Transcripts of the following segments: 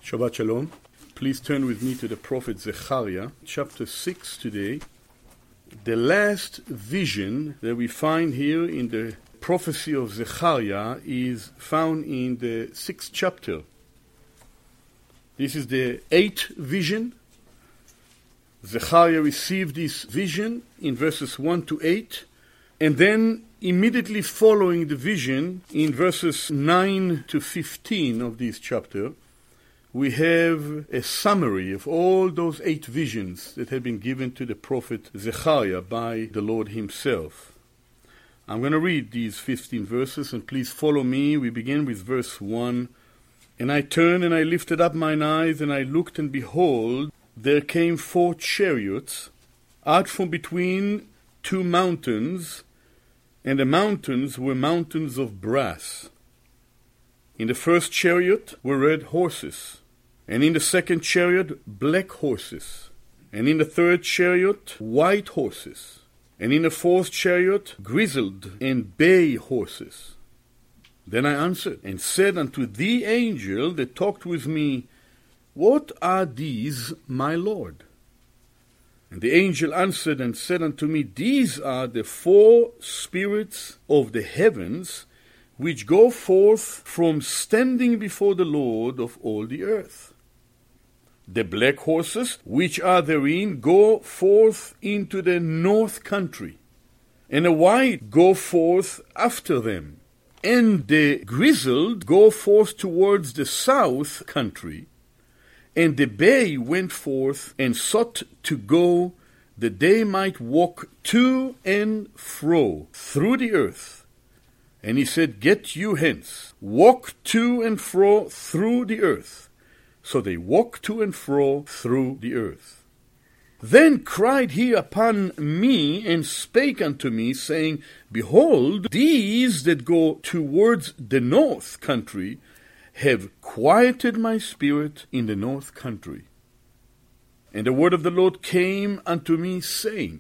Shabbat Shalom. Please turn with me to the prophet Zechariah, chapter 6 today. The last vision that we find here in the prophecy of Zechariah is found in the 6th chapter. This is the 8th vision. Zechariah received this vision in verses 1 to 8, and then immediately following the vision in verses 9 to 15 of this chapter, we have a summary of all those 8 visions that had been given to the prophet Zechariah by the Lord himself. I'm going to read these 15 verses, and please follow me. We begin with verse 1. And I turned, and I lifted up mine eyes, and I looked, and behold, there came 4 chariots out from between 2 mountains, and the mountains were mountains of brass. In the first chariot were red horses, and in the second chariot black horses, and in the third chariot white horses, and in the fourth chariot grizzled and bay horses. Then I answered and said unto the angel that talked with me, What are these, my Lord? And the angel answered and said unto me, These are the 4 spirits of the heavens, which go forth from standing before the Lord of all the earth. The black horses, which are therein, go forth into the north country, and the white go forth after them, and the grizzled go forth towards the south country, and the bay went forth and sought to go, that they might walk to and fro through the earth. And he said, Get you hence, walk to and fro through the earth. So they walked to and fro through the earth. Then cried he upon me, and spake unto me, saying, Behold, these that go towards the north country have quieted my spirit in the north country. And the word of the Lord came unto me, saying,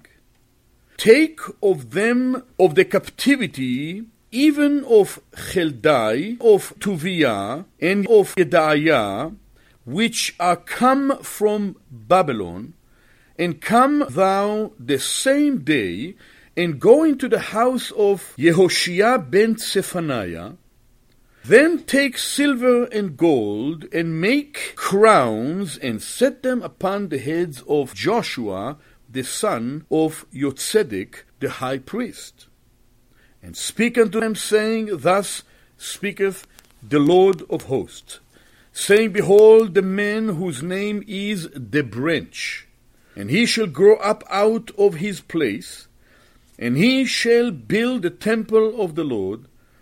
Take of them of the captivity, even of Cheldai, of Tuviah, and of Gedaiah, which are come from Babylon, and come thou the same day, and go into the house of Yehoshua ben Zephaniah. Then take silver and gold, and make crowns, and set them upon the heads of Joshua, the son of Yotzedek, the high priest. And speak unto them, saying, Thus speaketh the Lord of hosts, saying, Behold, the man whose name is the branch, and he shall grow up out of his place, and he shall build the temple of the Lord.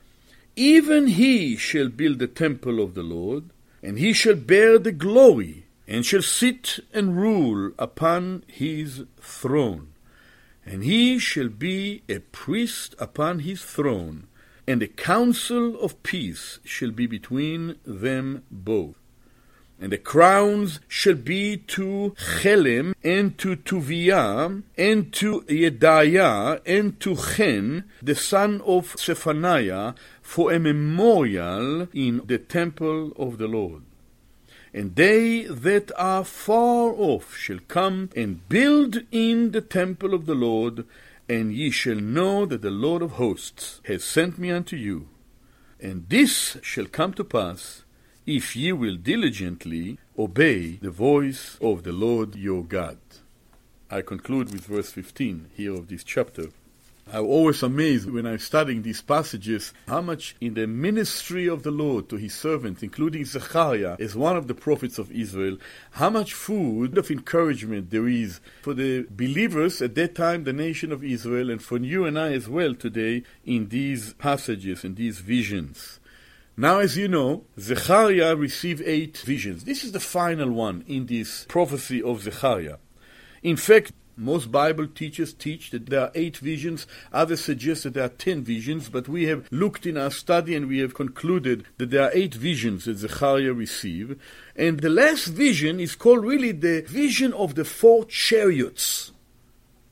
Even he shall build the temple of the Lord, and he shall bear the glory, and shall sit and rule upon his throne. And he shall be a priest upon his throne, and the counsel of peace shall be between them both. And the crowns shall be to Chelem, and to Tuviah, and to Jedaiah, and to Chen, the son of Zephaniah, for a memorial in the temple of the Lord. And they that are far off shall come and build in the temple of the Lord, and ye shall know that the Lord of hosts has sent me unto you. And this shall come to pass, if ye will diligently obey the voice of the Lord your God. I conclude with verse 15 here of this chapter. I'm always amazed when I'm studying these passages how much in the ministry of the Lord to his servants, including Zechariah as one of the prophets of Israel, how much food of encouragement there is for the believers at that time, the nation of Israel, and for you and I as well today in these passages and these visions. Now, as you know, Zechariah received 8 visions. This is the final one in this prophecy of Zechariah. In fact, most Bible teachers teach that there are 8 visions. Others suggest that there are 10 visions, but we have looked in our study and we have concluded that there are 8 visions that Zechariah received. And the last vision is called really the vision of the 4 chariots.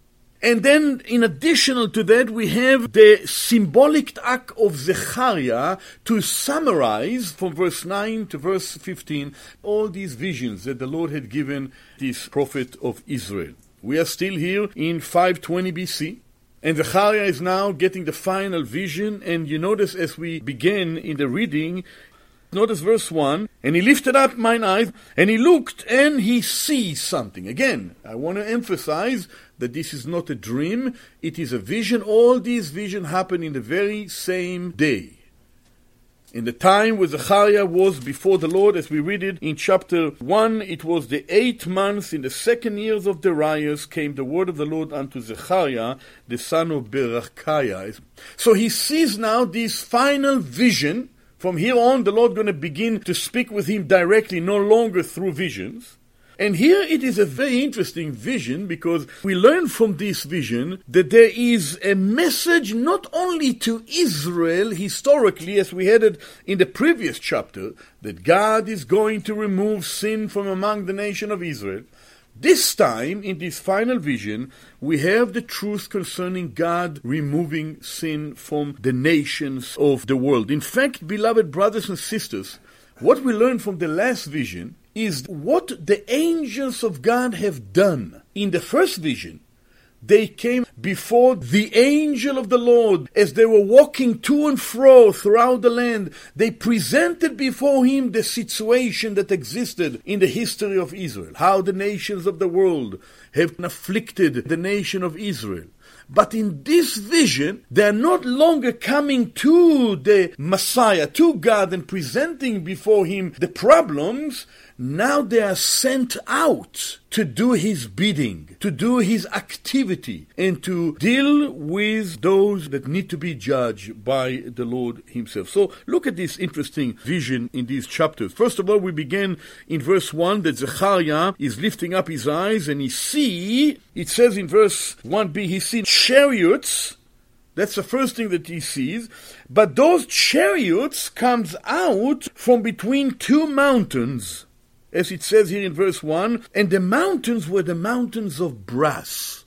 And then, in addition to that, we have the symbolic act of Zechariah to summarize from verse 9 to verse 15 all these visions that the Lord had given this prophet of Israel. We are still here in 520 BC. And Zechariah is now getting the final vision. And you notice as we begin in the reading, notice verse 1, and he lifted up mine eyes, and he looked, and he sees something. Again, I want to emphasize that this is not a dream, it is a vision. All these visions happen in the very same day. In the time where Zechariah was before the Lord, as we read it in chapter 1, it was the 8th month, in the 2nd year of Darius, came the word of the Lord unto Zechariah, the son of Berechiah. So he sees now this final vision. From here on, the Lord going to begin to speak with him directly, no longer through visions. And here it is a very interesting vision, because we learn from this vision that there is a message not only to Israel historically, as we had it in the previous chapter, that God is going to remove sin from among the nation of Israel. This time, in this final vision, we have the truth concerning God removing sin from the nations of the world. In fact, beloved brothers and sisters, what we learn from the last vision is what the angels of God have done. In the first vision, they came before the angel of the Lord as they were walking to and fro throughout the land. They presented before him the situation that existed in the history of Israel, how the nations of the world have afflicted the nation of Israel. But in this vision, they are not longer coming to the Messiah, to God, and presenting before him the problems. Now they are sent out to do his bidding, to do his activity, and to deal with those that need to be judged by the Lord himself. So look at this interesting vision in these chapters. First of all, we begin in verse 1 that Zechariah is lifting up his eyes and he sees, it says in verse 1b, he sees chariots. That's the first thing that he sees. But those chariots comes out from between two mountains, as it says here in verse 1, and the mountains were the mountains of brass.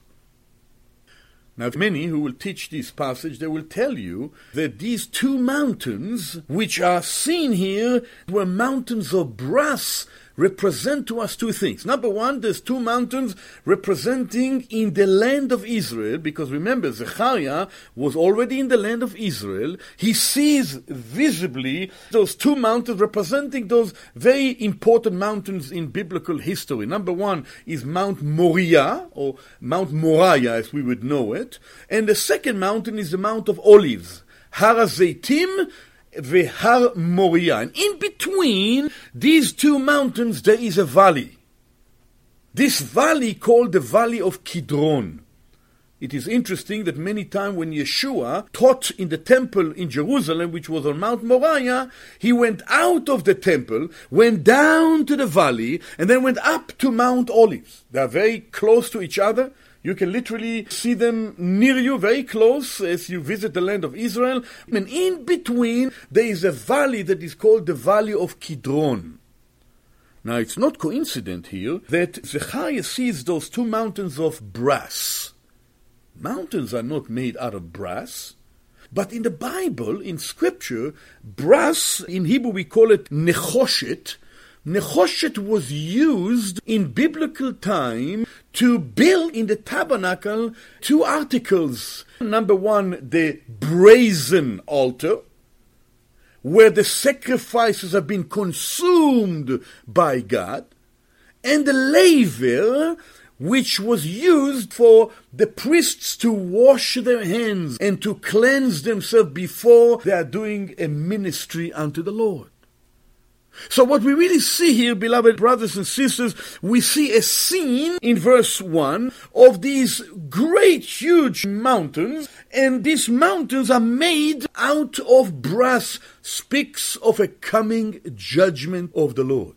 Now, many who will teach this passage, they will tell you that these two mountains, which are seen here, were mountains of brass, represent to us two things. Number one, there's two mountains representing in the land of Israel, because remember, Zechariah was already in the land of Israel. He sees visibly those two mountains representing those very important mountains in biblical history. Number one is Mount Moriah, or Mount Moriah as we would know it, and the second mountain is the Mount of Olives, Har HaZeitim, Vehar Moriah. And in between these two mountains there is a valley. This valley called the Valley of Kidron. It is interesting that many times when Yeshua taught in the temple in Jerusalem, which was on Mount Moriah, he went out of the temple, went down to the valley, and then went up to Mount Olives. They are very close to each other. You can literally see them near you, very close, as you visit the land of Israel. And in between, there is a valley that is called the Valley of Kidron. Now, it's not coincident here that Zechariah sees those two mountains of brass. Mountains are not made out of brass. But in the Bible, in Scripture, brass, in Hebrew we call it nechoshet. Nechoshet was used in biblical time to build in the tabernacle two articles. Number one, the brazen altar, where the sacrifices have been consumed by God, and the laver, which was used for the priests to wash their hands and to cleanse themselves before they are doing a ministry unto the Lord. So what we really see here, beloved brothers and sisters, we see a scene in verse 1 of these great, huge mountains, and these mountains are made out of brass, speaks of a coming judgment of the Lord.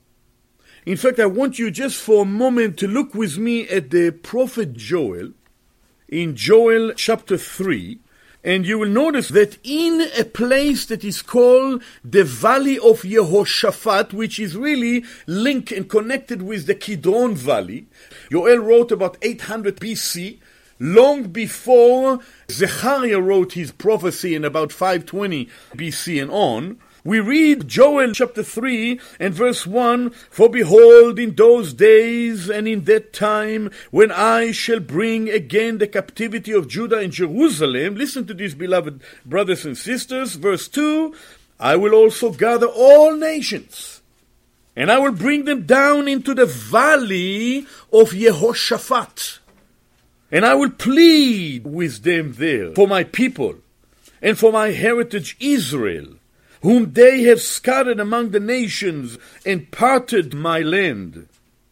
In fact, I want you just for a moment to look with me at the prophet Joel, in Joel chapter 3, and you will notice that in a place that is called the Valley of Yehoshaphat, which is really linked and connected with the Kidron Valley, Joel wrote about 800 BC, long before Zechariah wrote his prophecy in about 520 BC and on. We read Joel chapter 3 and verse 1, "For behold, in those days and in that time, when I shall bring again the captivity of Judah and Jerusalem," listen to this, beloved brothers and sisters, verse 2, "I will also gather all nations, and I will bring them down into the valley of Jehoshaphat, and I will plead with them there for my people and for my heritage Israel, whom they have scattered among the nations and parted my land.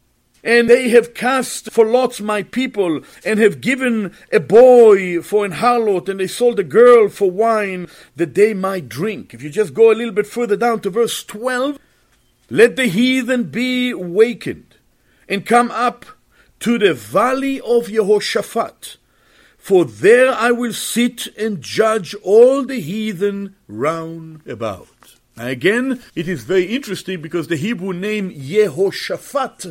And they have cast for lots my people, and have given a boy for an harlot, and they sold a girl for wine, that they might drink." If you just go a little bit further down to verse 12, "Let the heathen be wakened, and come up to the valley of Jehoshaphat, for there I will sit and judge all the heathen round about." Now again, it is very interesting because the Hebrew name Jehoshaphat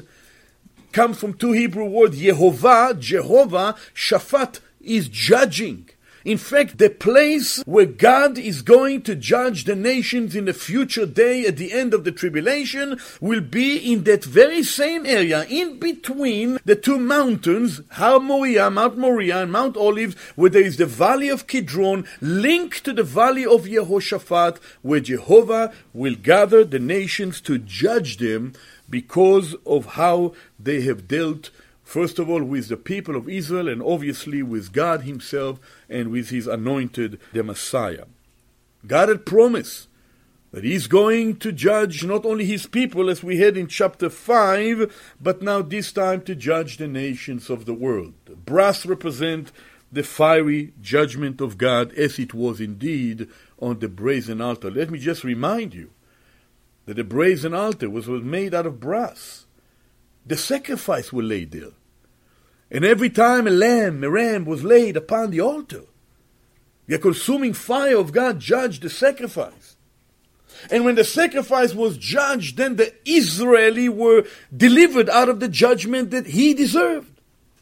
comes from two Hebrew words, Yehovah, Jehovah, Shaphat is judging. In fact, the place where God is going to judge the nations in the future day at the end of the tribulation will be in that very same area, in between the two mountains, Har Moriah, Mount Moriah, and Mount Olives, where there is the valley of Kidron, linked to the valley of Jehoshaphat, where Jehovah will gather the nations to judge them because of how they have dealt, first of all, with the people of Israel, and obviously with God himself and with his anointed, the Messiah. God had promised that he's going to judge not only his people, as we had in chapter 5, but now this time to judge the nations of the world. The brass represent the fiery judgment of God, as it was indeed on the brazen altar. Let me just remind you that the brazen altar was made out of brass. The sacrifice were laid there. And every time a ram was laid upon the altar, the consuming fire of God judged the sacrifice. And when the sacrifice was judged, then the Israeli were delivered out of the judgment that he deserved.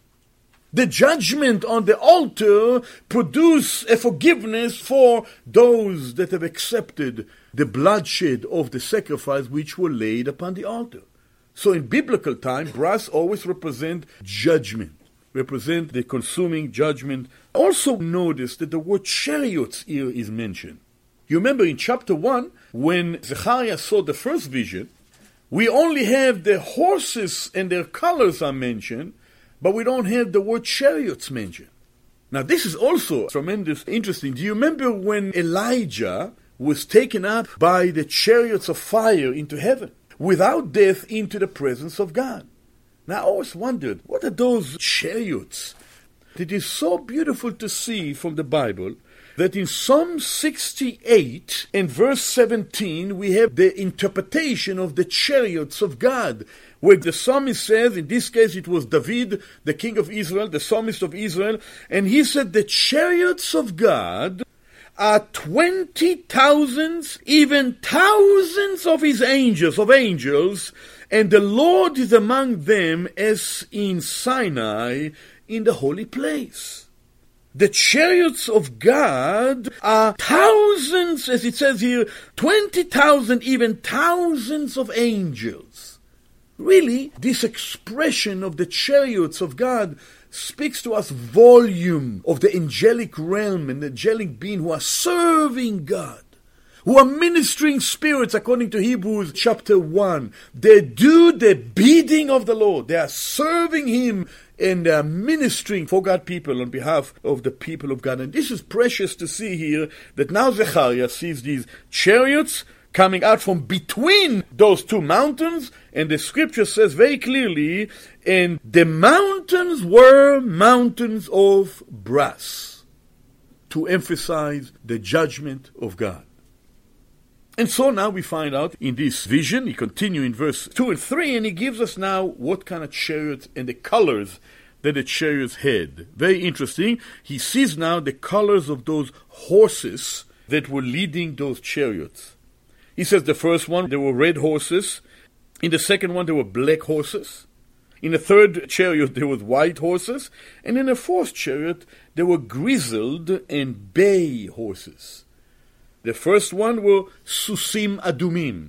The judgment on the altar produced a forgiveness for those that have accepted the bloodshed of the sacrifice which were laid upon the altar. So in biblical time, brass always represent judgment, represent the consuming judgment. Also notice that the word chariots here is mentioned. You remember in chapter 1, when Zechariah saw the first vision, we only have the horses and their colors are mentioned, but we don't have the word chariots mentioned. Now this is also tremendous interesting. Do you remember when Elijah was taken up by the chariots of fire into heaven, without death, into the presence of God? Now I always wondered, what are those chariots? It is so beautiful to see from the Bible that in Psalm 68 and verse 17 we have the interpretation of the chariots of God, where the psalmist says, in this case it was David, the king of Israel, the psalmist of Israel, and he said, "The chariots of God are 20,000s, even thousands of his angels, and the Lord is among them as in Sinai in the holy place." The chariots of God are thousands, as it says here, 20,000, even thousands of angels. Really, this expression of the chariots of God speaks to us volume of the angelic realm and the angelic being who are serving God, who are ministering spirits, according to Hebrews chapter 1. They do the bidding of the Lord. They are serving him and they are ministering for God's people on behalf of the people of God. And this is precious to see here, that now Zechariah sees these chariots coming out from between those two mountains, and the scripture says very clearly, and the mountains were mountains of brass, to emphasize the judgment of God. And so now we find out in this vision, he continues in verse 2 and 3, and he gives us now what kind of chariots and the colors that the chariots had. Very interesting. He sees now the colors of those horses that were leading those chariots. He says the first one, there were red horses. In the second one, there were black horses. In a third chariot there were white horses, and in a fourth chariot there were grizzled and bay horses. The first one were Susim Adumim,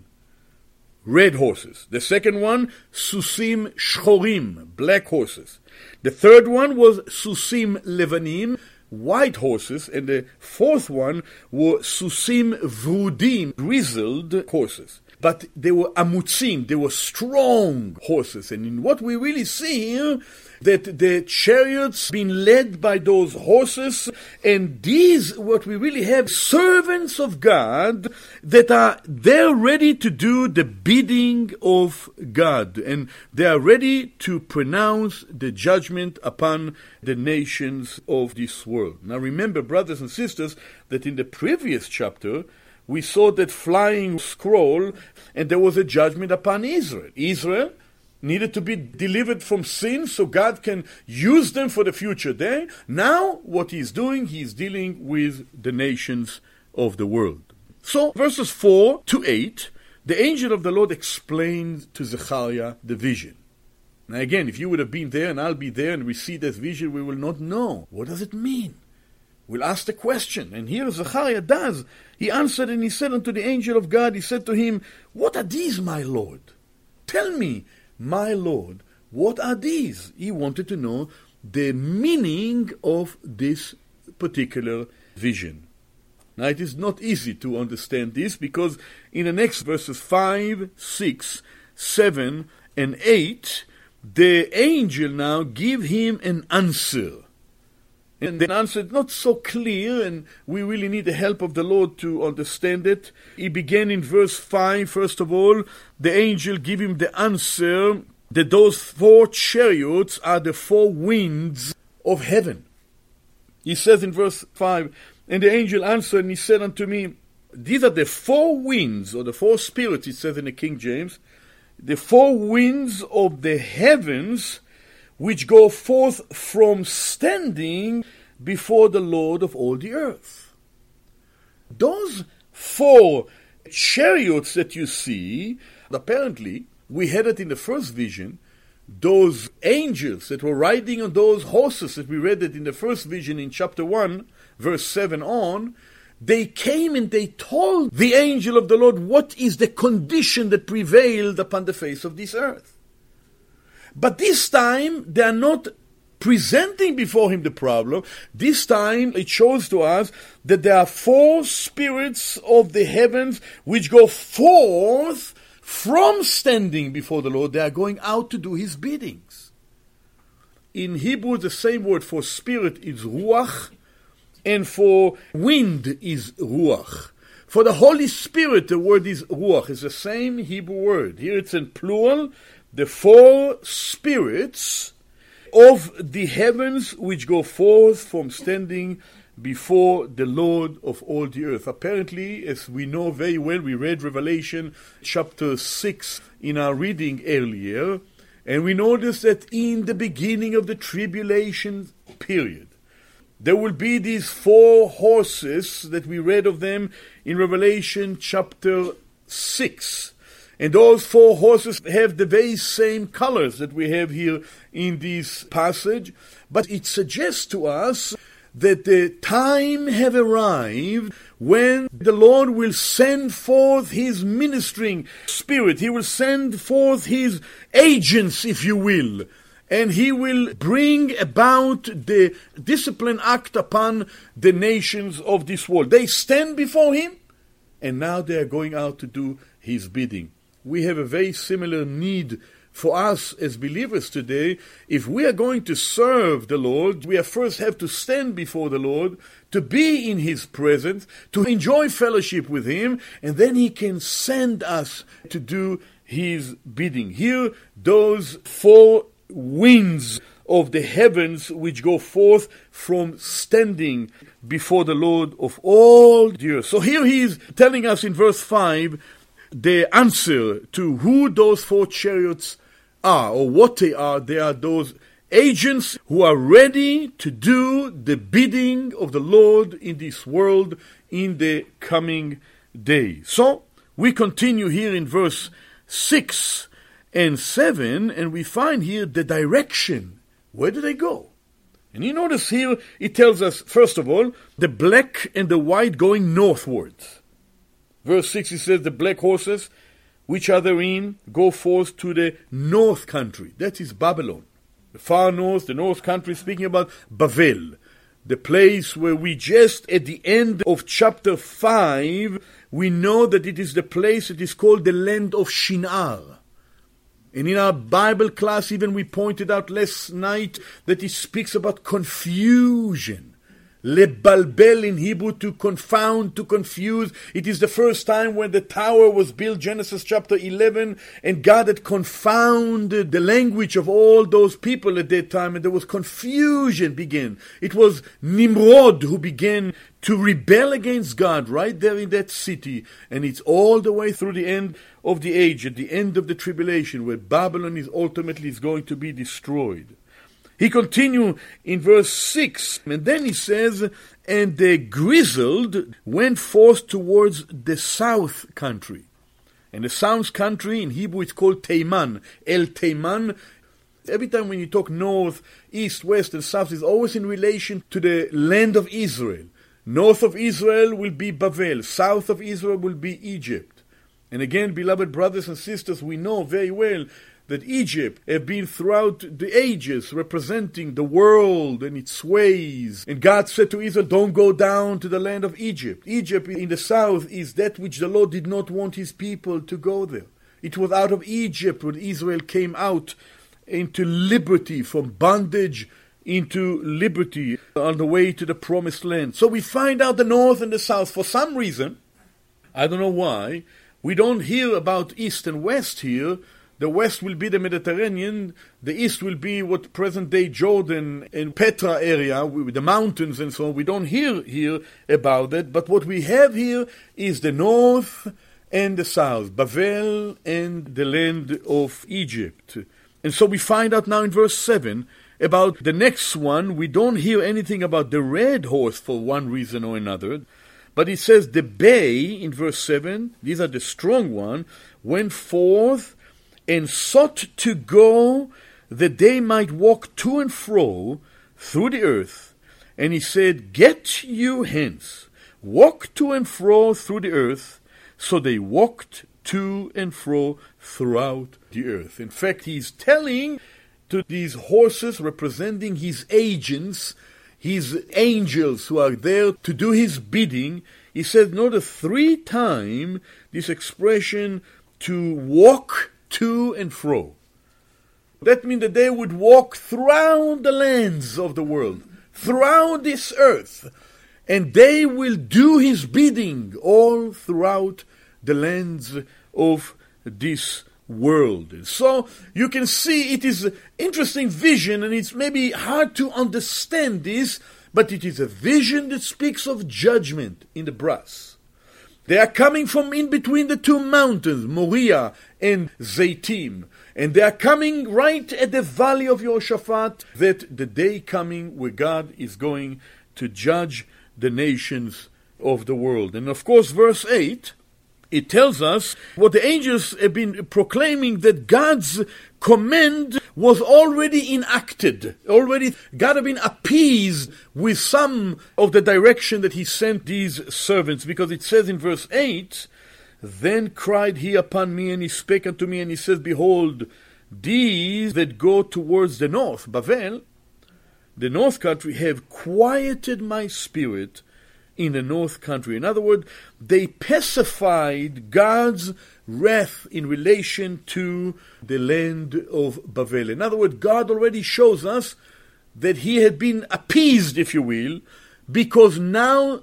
red horses. The second one, Susim Shchorim, black horses. The third one was Susim Levanim, white horses. And the fourth one were Susim Vrudim, grizzled horses. But they were amutzim, they were strong horses. And in what we really see here, that the chariots being led by those horses, and these, what we really have, servants of God that are there ready to do the bidding of God, and they are ready to pronounce the judgment upon the nations of this world. Now remember, brothers and sisters, that in the previous chapter we saw that flying scroll, and there was a judgment upon Israel. Israel needed to be delivered from sin so God can use them for the future day. Now, what he's doing, he's dealing with the nations of the world. So, verses 4 to 8, the angel of the Lord explained to Zechariah the vision. Now again, if you would have been there and I'll be there and we see this vision, we will not know. What does it mean? We'll ask the question. And here Zechariah does. He answered and he said unto the angel of God, he said to him, "What are these, my Lord? Tell me, my Lord, what are these?" He wanted to know the meaning of this particular vision. Now it is not easy to understand this, because in the next verses 5, 6, 7, and 8, the angel now give him an answer. And the answer is not so clear, and we really need the help of the Lord to understand it. He began in verse 5, first of all, the angel gave him the answer that those 4 chariots are the 4 winds of heaven. He says in verse 5, "And the angel answered, and he said unto me," these are the 4 winds, or the 4 spirits, it says in the King James, "the 4 winds of the heavens, which go forth from standing before the Lord of all the earth." Those 4 chariots that you see, apparently, we had it in the first vision, those angels that were riding on those horses that we read it in the first vision in chapter 1, verse 7 on, they came and they told the angel of the Lord what is the condition that prevailed upon the face of this earth. But this time, they are not presenting before him the problem. This time, it shows to us that there are 4 spirits of the heavens which go forth from standing before the Lord. They are going out to do his biddings. In Hebrew, the same word for spirit is ruach, and for wind is ruach. For the Holy Spirit, the word is ruach. It's the same Hebrew word. Here it's in plural. The 4 spirits of the heavens which go forth from standing before the Lord of all the earth. Apparently, as we know very well, we read Revelation chapter 6 in our reading earlier, and we notice that in the beginning of the tribulation period, there will be these 4 horses that we read of them in Revelation chapter 6. And those 4 horses have the very same colors that we have here in this passage. But it suggests to us that the time have arrived when the Lord will send forth his ministering spirit. He will send forth his agents, if you will. And he will bring about the discipline act upon the nations of this world. They stand before him, and now they are going out to do his bidding. We have a very similar need for us as believers today. If we are going to serve the Lord, we first have to stand before the Lord, to be in his presence, to enjoy fellowship with him, and then he can send us to do his bidding. Here, those 4 winds of the heavens which go forth from standing before the Lord of all the earth. So here he is telling us in verse 5 the answer to who those 4 chariots are, or what they are. They are those agents who are ready to do the bidding of the Lord in this world in the coming day. So we continue here in verse 6, and 7, and we find here the direction. Where do they go? And you notice here, it tells us, first of all, the black and the white going northwards. Verse 6, it says, the black horses, which are therein, go forth to the north country. That is Babylon. The far north, the north country, speaking about Bavel. The place where we just, at the end of chapter 5, we know that it is the place that is called the land of Shinar. And in our Bible class, even we pointed out last night that it speaks about confusion. Lebalbel in Hebrew, to confound, to confuse. It is the first time when the tower was built, Genesis chapter 11, and God had confounded the language of all those people at that time, and there was confusion began. It was Nimrod who began to rebel against God right there in that city, and it's all the way through the end of the age, at the end of the tribulation, where Babylon is ultimately going to be destroyed. He continues in verse 6, and then he says, and the grizzled went forth towards the south country. And the south country, in Hebrew, it's called Teiman, El Teiman. Every time when you talk north, east, west, and south, it's always in relation to the land of Israel. North of Israel will be Bavel. South of Israel will be Egypt. And again, beloved brothers and sisters, we know very well that Egypt have been throughout the ages representing the world and its ways. And God said to Israel, don't go down to the land of Egypt. Egypt in the south is that which the Lord did not want his people to go there. It was out of Egypt when Israel came out into liberty, from bondage into liberty on the way to the promised land. So we find out the north and the south. For some reason, I don't know why, we don't hear about east and west here. The west will be the Mediterranean, the east will be what present-day Jordan and Petra area, with the mountains and so on. We don't hear here about that, but what we have here is the north and the south, Bavel and the land of Egypt. And so we find out now in verse 7 about the next one. We don't hear anything about the red horse for one reason or another, but it says the bay in verse 7, these are the strong one, went forth and sought to go that they might walk to and fro through the earth. And he said, get you hence, walk to and fro through the earth. So they walked to and fro throughout the earth. In fact, he's telling to these horses, representing his agents, his angels who are there to do his bidding. He said, notice 3 times this expression, to walk to and fro. That means that they would walk throughout the lands of the world, throughout this earth, and they will do his bidding all throughout the lands of this world. So you can see it is an interesting vision, and it's maybe hard to understand this, but it is a vision that speaks of judgment in the brass. They are coming from in between the 2 mountains, Moriah and Zaitim. And they are coming right at the valley of Yehoshaphat, that the day coming where God is going to judge the nations of the world. And of course, verse 8, it tells us what the angels have been proclaiming, that God's command was already enacted. Already God had been appeased with some of the direction that he sent these servants. Because it says in verse 8, then cried he upon me, and he spake unto me, and he says, behold, these that go towards the north, Bavel, the north country, have quieted my spirit in the north country. In other words, they pacified God's wrath in relation to the land of Bavel. In other words, God already shows us that he had been appeased, if you will, because now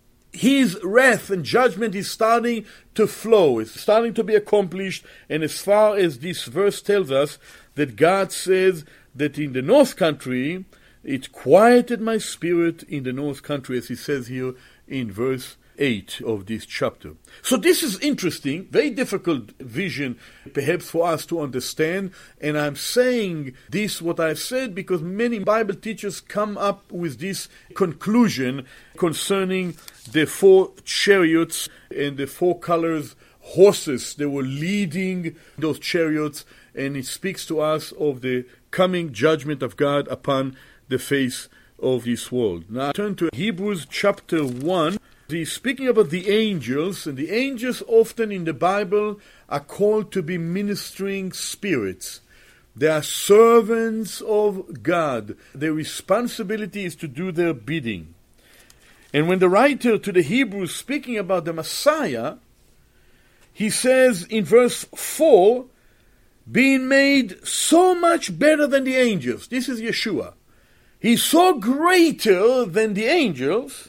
his wrath and judgment is starting to flow. It's starting to be accomplished. And as far as this verse tells us, that God says that in the north country, it quieted my spirit in the north country, as he says here in verse 8 of this chapter. So this is interesting, very difficult vision perhaps for us to understand, and I'm saying this, what I've said, because many Bible teachers come up with this conclusion concerning the 4 chariots and the 4 colors horses. They were leading those chariots, and it speaks to us of the coming judgment of God upon the face of this world. Now turn to Hebrews chapter 1. He's speaking about the angels, and the angels often in the Bible are called to be ministering spirits. They are servants of God. Their responsibility is to do their bidding. And when the writer to the Hebrews speaking about the Messiah, he says in verse 4, being made so much better than the angels. This is Yeshua. He's so greater than the angels,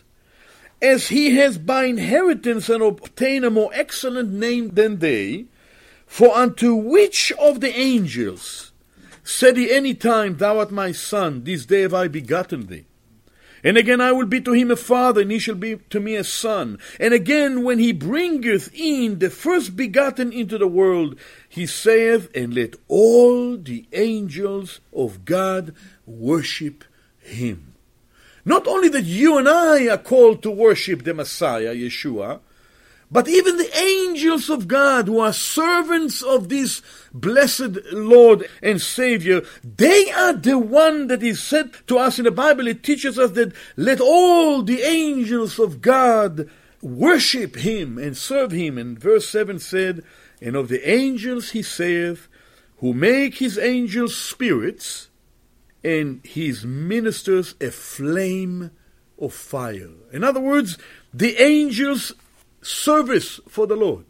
as he has by inheritance and obtained a more excellent name than they. For unto which of the angels said he any time, Thou art my son, this day have I begotten thee? And again, I will be to him a father, and he shall be to me a son. And again, when he bringeth in the first begotten into the world, he saith, And let all the angels of God worship him. Not only that you and I are called to worship the Messiah, Yeshua, but even the angels of God who are servants of this blessed Lord and Savior, they are the one that is said to us in the Bible. It teaches us that let all the angels of God worship him and serve him. And verse 7 said, And of the angels he saith, who make his angels spirits, and his ministers a flame of fire. In other words, the angels' service for the Lord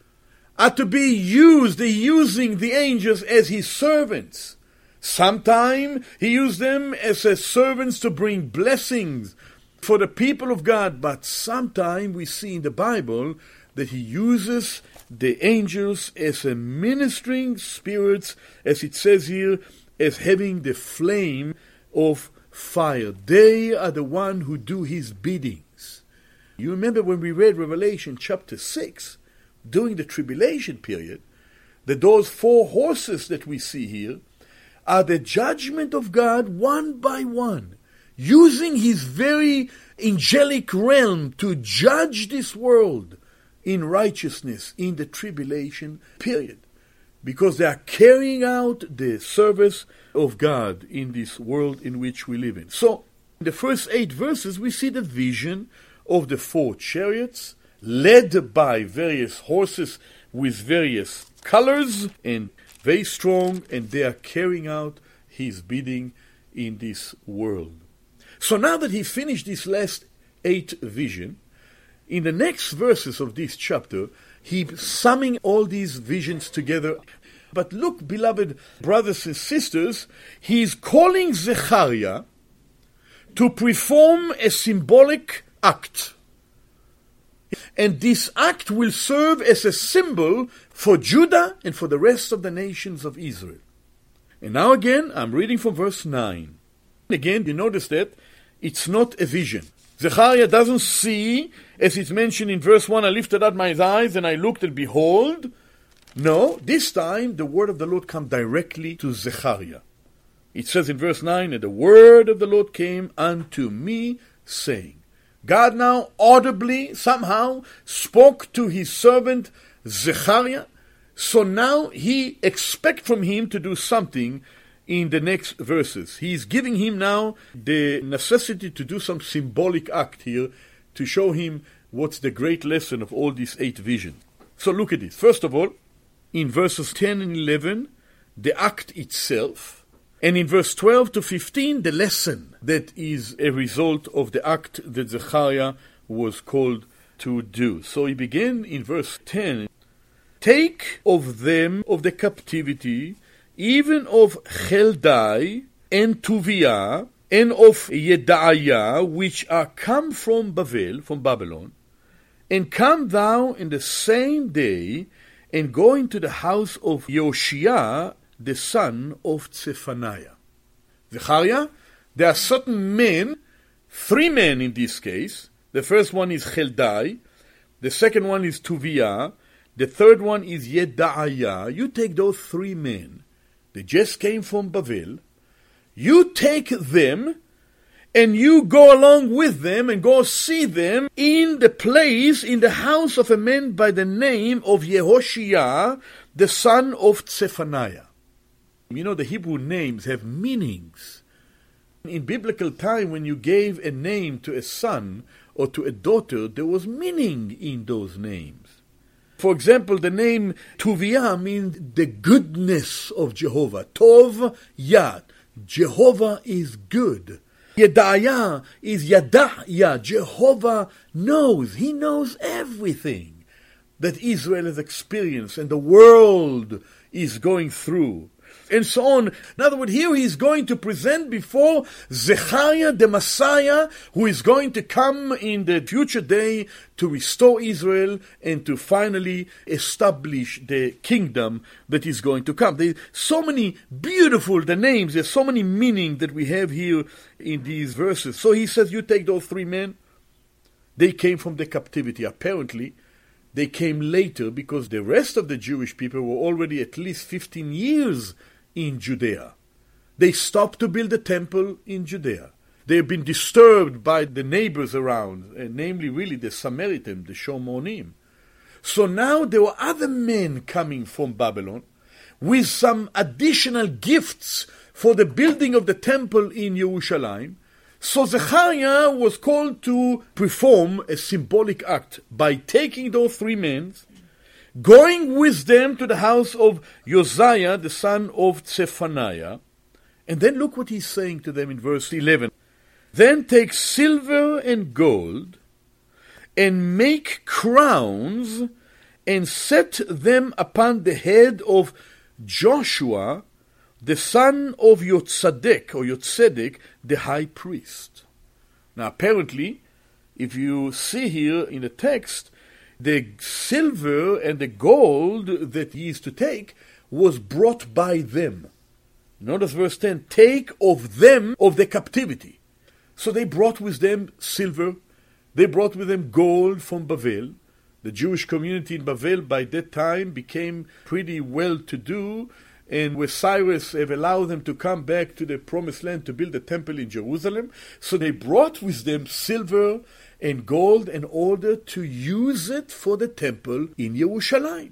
are to be used. They're using the angels as his servants. Sometimes he used them as servants to bring blessings for the people of God, but sometimes we see in the Bible that he uses the angels as a ministering spirits, as it says here, as having the flame of fire. They are the one who do his biddings. You remember when we read Revelation chapter 6, during the tribulation period, that those 4 horses that we see here are the judgment of God one by one, using his very angelic realm to judge this world in righteousness in the tribulation period, because they are carrying out the service of God in this world in which we live in. So, in the first 8 verses, we see the vision of the 4 chariots, led by various horses with various colors, and very strong, and they are carrying out his bidding in this world. So now that he finished this last 8 vision, in the next verses of this chapter, he's summing all these visions together. But look, beloved brothers and sisters, he's calling Zechariah to perform a symbolic act. And this act will serve as a symbol for Judah and for the rest of the nations of Israel. And now again, I'm reading from verse 9. Again, you notice that it's not a vision. Zechariah doesn't see, as it's mentioned in verse 1, I lifted up my eyes and I looked and behold. No, this time the word of the Lord came directly to Zechariah. It says in verse 9, And the word of the Lord came unto me, saying. God now audibly, somehow, spoke to his servant Zechariah. So now he expects from him to do something in the next verses. He's giving him now the necessity to do some symbolic act here to show him what's the great lesson of all these 8 visions. So look at this. First of all, in verses 10 and 11, the act itself, and in verse 12 to 15, the lesson that is a result of the act that Zechariah was called to do. So he began in verse 10, Take of them of the captivity, even of Cheldai and Tuviah, and of Yedaiah, which are come from Babylon, and come thou in the same day, and go into the house of Yoshia, the son of Zephaniah. Zechariah, there are certain men, 3 men in this case. The first one is Cheldai, the second one is Tuviah, the third one is Yedaiah. You take those 3 men, they just came from Babel, you take them, and you go along with them and go see them in the place, in the house of a man by the name of Yehoshua, the son of Zephaniah. You know, the Hebrew names have meanings. In biblical time, when you gave a name to a son or to a daughter, there was meaning in those names. For example, the name Tuvia means the goodness of Jehovah. Tov Yad. Jehovah is good. Yedaya is Yadaya. Jehovah knows. He knows everything that Israel has experienced and the world is going through. And so on. In other words, here he is going to present before Zechariah the Messiah, who is going to come in the future day to restore Israel and to finally establish the kingdom that is going to come. There's so many beautiful the names, there's so many meaning that we have here in these verses. So he says, you take those three men. They came from the captivity. Apparently, they came later because the rest of the Jewish people were already at least 15 years in Judea. They stopped to build a temple in Judea. They have been disturbed by the neighbors around, and namely really the Samaritan, the Shomonim. So now there were other men coming from Babylon with some additional gifts for the building of the temple in Jerusalem. So Zechariah was called to perform a symbolic act by taking those three men, going with them to the house of Josiah, the son of Zephaniah. And then look what he's saying to them in verse 11. Then take silver and gold and make crowns and set them upon the head of Joshua, the son of Yotzedek, the high priest. Now apparently, if you see here in the text, the silver and the gold that he is to take was brought by them. Notice verse 10, take of them of the captivity. So they brought with them silver, they brought with them gold from Bavel. The Jewish community in Bavel by that time became pretty well-to-do, and when Cyrus have allowed them to come back to the promised land to build a temple in Jerusalem, so they brought with them silver and gold in order to use it for the temple in Jerusalem.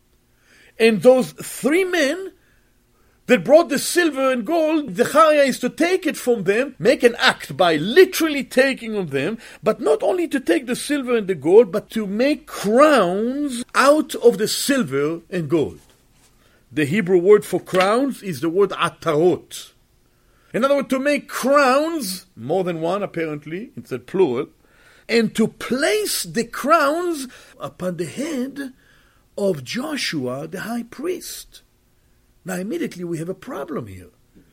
And those three men that brought the silver and gold, Zechariah is to take it from them, make an act by literally taking of them, but not only to take the silver and the gold, but to make crowns out of the silver and gold. The Hebrew word for crowns is the word atarot. In other words, to make crowns, more than one apparently, it's a plural, and to place the crowns upon the head of Joshua, the high priest. Now immediately we have a problem here.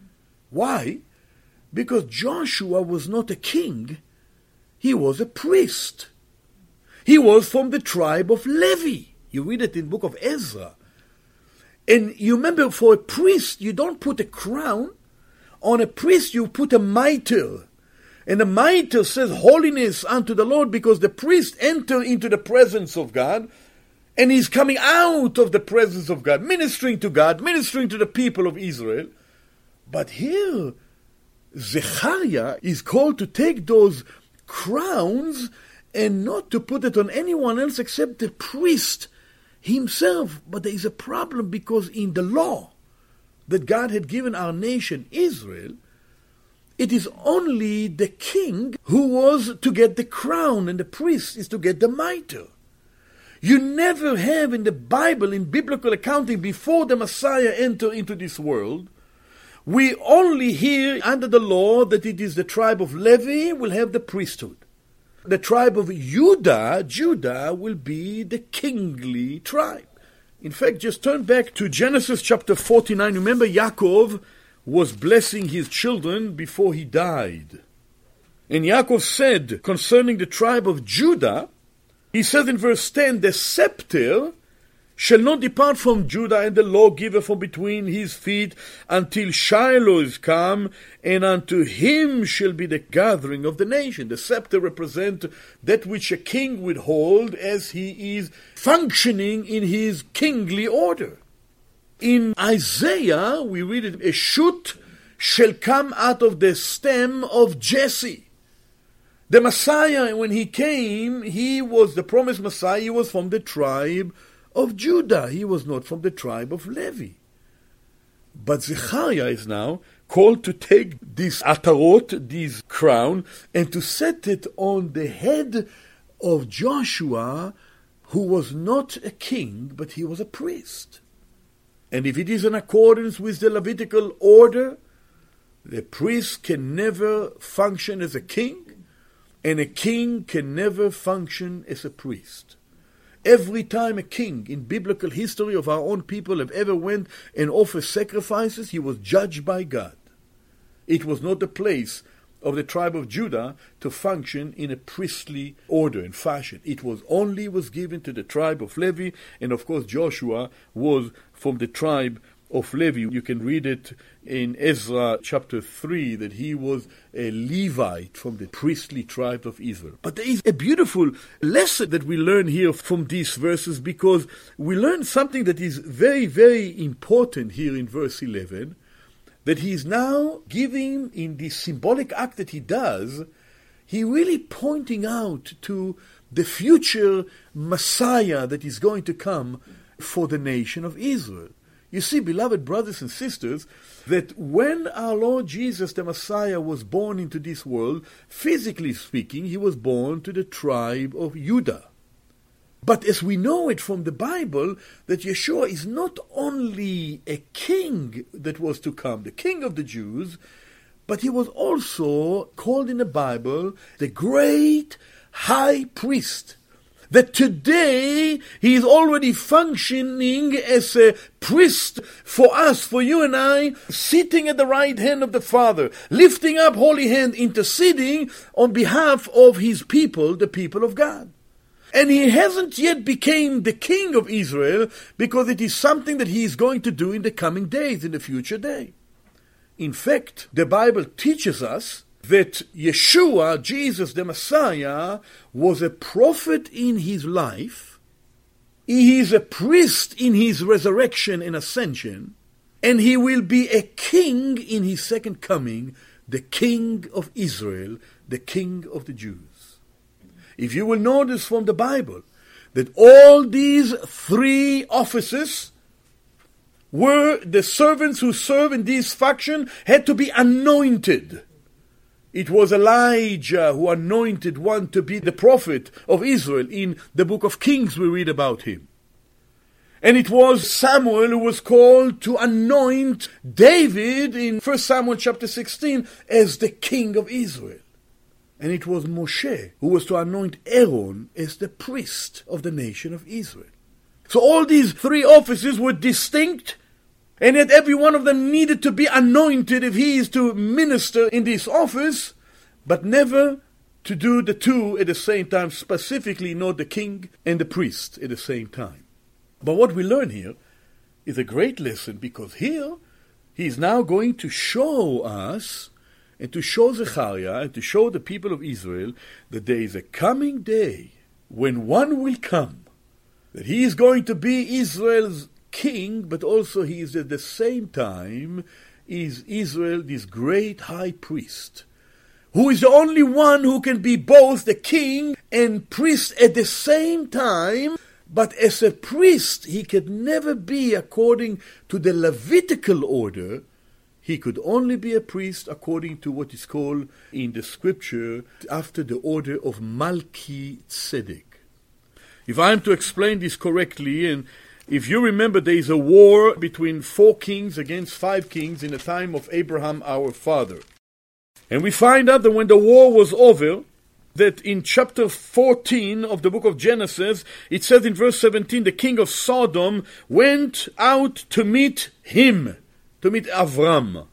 Why? Because Joshua was not a king, he was a priest. He was from the tribe of Levi. You read it in the book of Ezra. And you remember, for a priest, you don't put a crown. On a priest, you put a mitre. And the mitre says holiness unto the Lord, because the priest enters into the presence of God, and he's coming out of the presence of God, ministering to God, ministering to the people of Israel. But here, Zechariah is called to take those crowns and not to put it on anyone else except the priest himself. But there is a problem, because in the law that God had given our nation, Israel, it is only the king who was to get the crown, and the priest is to get the mitre. You never have in the Bible, in biblical accounting, before the Messiah entered into this world, we only hear under the law that it is the tribe of Levi will have the priesthood. The tribe of Judah will be the kingly tribe. In fact, just turn back to Genesis chapter 49. Remember, Yaakov was blessing his children before he died. And Yaakov said concerning the tribe of Judah, he says in verse 10, the scepter shall not depart from Judah, and the lawgiver from between his feet, until Shiloh is come, and unto him shall be the gathering of the nation. The scepter represents that which a king would hold as he is functioning in his kingly order. In Isaiah, we read it, a shoot shall come out of the stem of Jesse. The Messiah, when he came, he was the promised Messiah. He was from the tribe of Judah. He was not from the tribe of Levi. But Zechariah is now called to take this atarot, this crown, and to set it on the head of Joshua, who was not a king, but he was a priest. And if it is in accordance with the Levitical order, the priest can never function as a king, and a king can never function as a priest. Every time a king in biblical history of our own people have ever went and offered sacrifices, he was judged by God. It was not the place of the tribe of Judah to function in a priestly order and fashion. It was given to the tribe of Levi, and of course Joshua was from the tribe of Levi. You can read it in Ezra chapter 3 that he was a Levite from the priestly tribe of Israel. But there is a beautiful lesson that we learn here from these verses, because we learn something that is very, very important here in verse 11, that he is now giving, in this symbolic act that he does, he really pointing out to the future Messiah that is going to come for the nation of Israel. You see, beloved brothers and sisters, that when our Lord Jesus, the Messiah, was born into this world, physically speaking, he was born to the tribe of Judah. But as we know it from the Bible, that Yeshua is not only a king that was to come, the king of the Jews, but he was also called in the Bible the great high priest. That today he is already functioning as a priest for us, for you and I, sitting at the right hand of the Father, lifting up holy hand, interceding on behalf of his people, the people of God. And he hasn't yet become the king of Israel, because it is something that he is going to do in the coming days, in the future day. In fact, the Bible teaches us that Yeshua, Jesus the Messiah, was a prophet in his life, he is a priest in his resurrection and ascension, and he will be a king in his second coming, the King of Israel, the King of the Jews. If you will notice from the Bible that all these three offices were the servants who serve in this faction had to be anointed. It was Elijah who anointed one to be the prophet of Israel. In the book of Kings we read about him. And it was Samuel who was called to anoint David in 1 Samuel chapter 16 as the king of Israel. And it was Moshe who was to anoint Aaron as the priest of the nation of Israel. So all these three offices were distinct, and yet every one of them needed to be anointed if he is to minister in this office, but never to do the two at the same time, specifically not the king and the priest at the same time. But what we learn here is a great lesson, because here he is now going to show us, and to show Zechariah, and to show the people of Israel, that there is a coming day when one will come, that he is going to be Israel's king, but also he is at the same time is Israel, this great high priest, who is the only one who can be both the king and priest at the same time. But as a priest, he could never be according to the Levitical order. He could only be a priest according to what is called in the scripture after the order of Melchizedek. If I am to explain this correctly, and if you remember, there is a war between 4 kings against 5 kings in the time of Abraham our father. And we find out that when the war was over, that in chapter 14 of the book of Genesis, it says in verse 17, the king of Sodom went out to meet him, to meet Avram.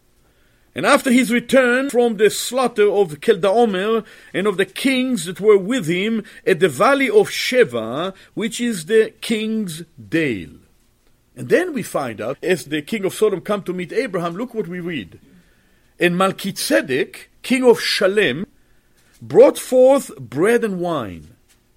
And after his return from the slaughter of Keldaomer and of the kings that were with him at the valley of Sheva, which is the king's dale. And then we find out, as the king of Sodom come to meet Abraham, look what we read. And Melchizedek, king of Shalem, brought forth bread and wine.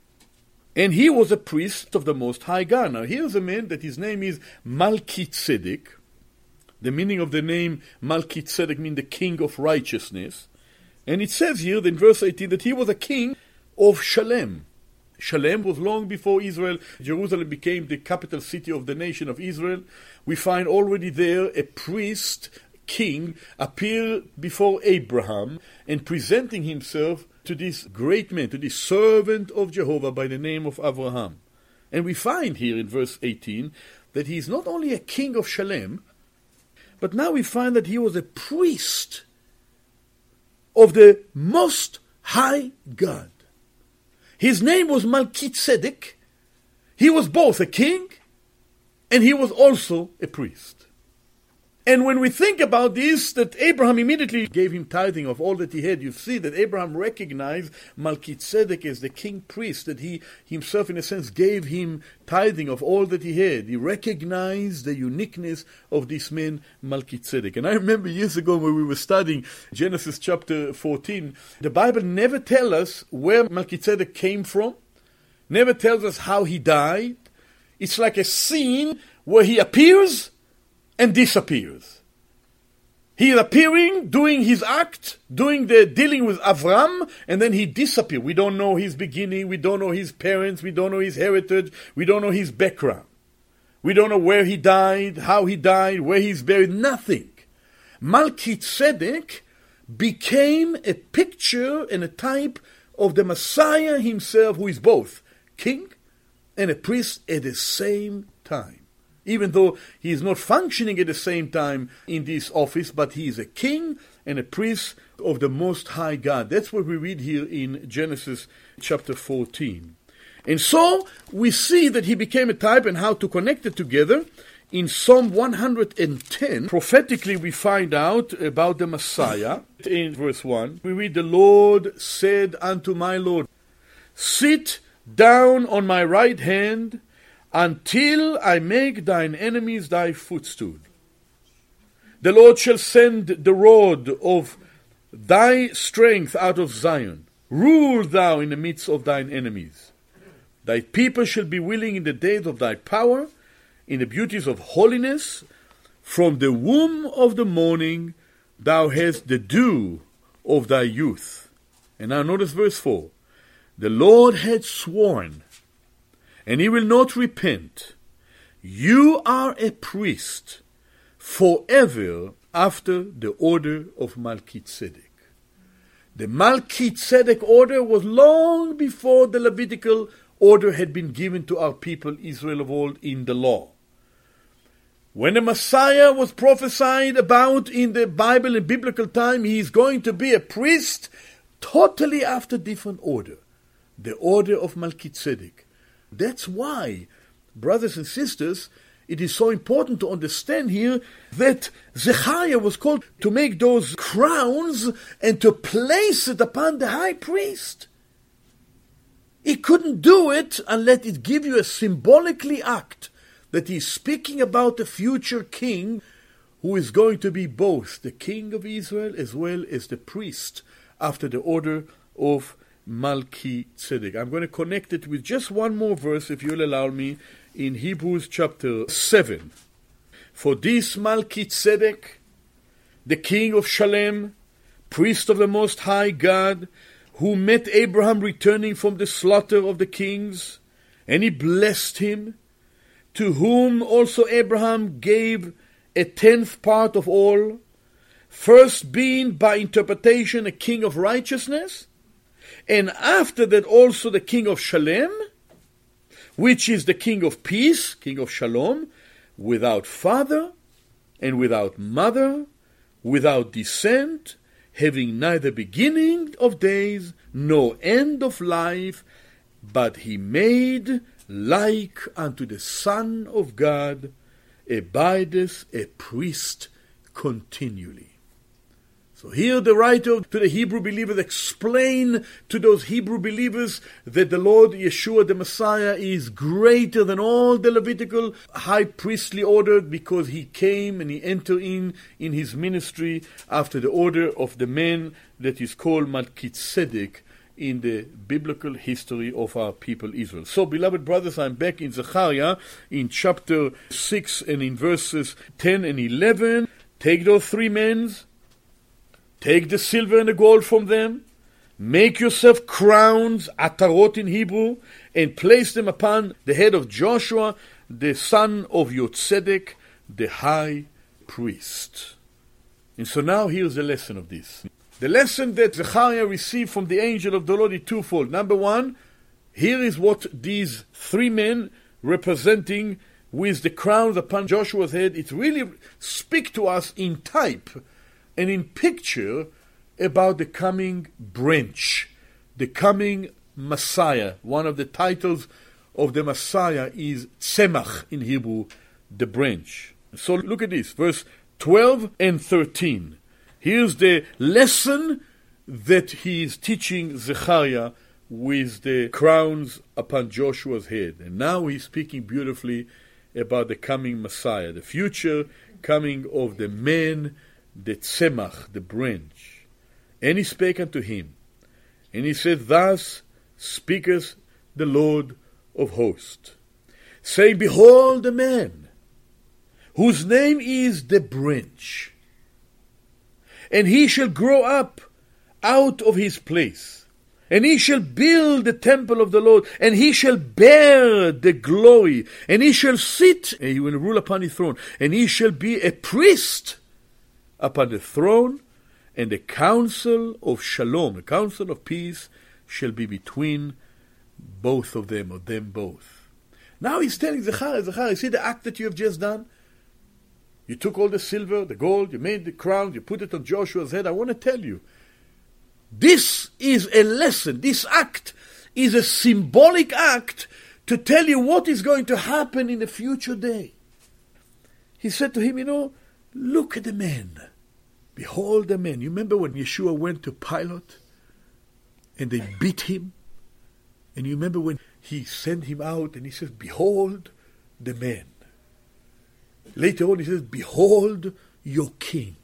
And he was a priest of the Most High God. Now here's a man that his name is Melchizedek. The meaning of the name Melchizedek means the king of righteousness. And it says here in verse 18 that he was a king of Shalem. Shalem was long before Israel. Jerusalem became the capital city of the nation of Israel. We find already there a priest, king, appear before Abraham and presenting himself to this great man, to this servant of Jehovah by the name of Abraham. And we find here in verse 18 that he is not only a king of Shalem, but now we find that he was a priest of the Most High God. His name was Melchizedek. He was both a king and he was also a priest. And when we think about this, that Abraham immediately gave him tithing of all that he had, you see that Abraham recognized Melchizedek as the king priest, that he himself in a sense gave him tithing of all that he had. He recognized the uniqueness of this man Melchizedek. And I remember years ago when we were studying Genesis chapter 14, the Bible never tells us where Melchizedek came from, never tells us how he died. It's like a scene where he appears and disappears. He is appearing, doing his act, doing the dealing with Avram, and then he disappears. We don't know his beginning, we don't know his parents, we don't know his heritage, we don't know his background. We don't know where he died, how he died, where he's buried, nothing. Melchizedek became a picture and a type of the Messiah himself, who is both king and a priest at the same time. Even though he is not functioning at the same time in this office, but he is a king and a priest of the Most High God. That's what we read here in Genesis chapter 14. And so we see that he became a type and how to connect it together. In Psalm 110, prophetically we find out about the Messiah. In verse 1, we read, "The Lord said unto my Lord, sit down on my right hand, until I make thine enemies thy footstool. The Lord shall send the rod of thy strength out of Zion. Rule thou in the midst of thine enemies. Thy people shall be willing in the days of thy power, in the beauties of holiness. From the womb of the morning thou hast the dew of thy youth." And now notice verse 4. "The Lord had sworn, and he will not repent. You are a priest forever after the order of Melchizedek." The Melchizedek order was long before the Levitical order had been given to our people Israel of old in the law. When the Messiah was prophesied about in the Bible in biblical time, he is going to be a priest totally after different order, the order of Melchizedek. That's why, brothers and sisters, it is so important to understand here that Zechariah was called to make those crowns and to place it upon the high priest. He couldn't do it unless it give you a symbolically act that he's speaking about the future king who is going to be both the king of Israel as well as the priest after the order of Melchizedek. I'm going to connect it with just one more verse, if you'll allow me, in Hebrews chapter 7. "For this Melchizedek, the king of Shalem, priest of the Most High God, who met Abraham returning from the slaughter of the kings, and he blessed him, to whom also Abraham gave a 10th part of all, first being by interpretation a king of righteousness, and after that also the king of Shalem, which is the king of peace, king of Shalom, without father and without mother, without descent, having neither beginning of days nor end of life, but he made like unto the Son of God, abideth a priest continually." So here the writer to the Hebrew believers explain to those Hebrew believers that the Lord Yeshua the Messiah is greater than all the Levitical high priestly order, because he came and he entered in his ministry after the order of the man that is called Melchizedek in the biblical history of our people Israel. So, beloved brothers, I'm back in Zechariah in chapter 6 and in verses 10 and 11. Take those three men, take the silver and the gold from them, Make yourself crowns, atarot in Hebrew, and place them upon the head of Joshua, the son of Yotzedek, the high priest. And so now here's the lesson of this. The lesson that Zechariah received from the angel of the Lord is twofold. Number one, here is what these three men representing with the crowns upon Joshua's head, it really speaks to us in type and in picture about the coming branch, the coming Messiah. One of the titles of the Messiah is Tzemach in Hebrew, the branch. So look at this, verse 12 and 13. Here's the lesson that he is teaching Zechariah with the crowns upon Joshua's head. And now he's speaking beautifully about the coming Messiah, the future coming of the man, the Tzemach, the branch. And he spake unto him, and he said, Thus speaketh the Lord of hosts, saying, Behold the man, whose name is the branch, and he shall grow up out of his place, and he shall build the temple of the Lord, and he shall bear the glory, and he shall sit, and he will rule upon his throne, and he shall be a priest upon the throne, and the counsel of shalom, the counsel of peace, shall be between both of them, or them both. Now he's telling Zechariah, see the act that you have just done? You took all the silver, the gold, you made the crown, you put it on Joshua's head. I want to tell you, this is a lesson. This act is a symbolic act to tell you what is going to happen in the future day. He said to him, look at the man. Behold the man. You remember when Yeshua went to Pilate and they beat him? And you remember when he sent him out and he says, Behold the man. Later on he says, Behold your king.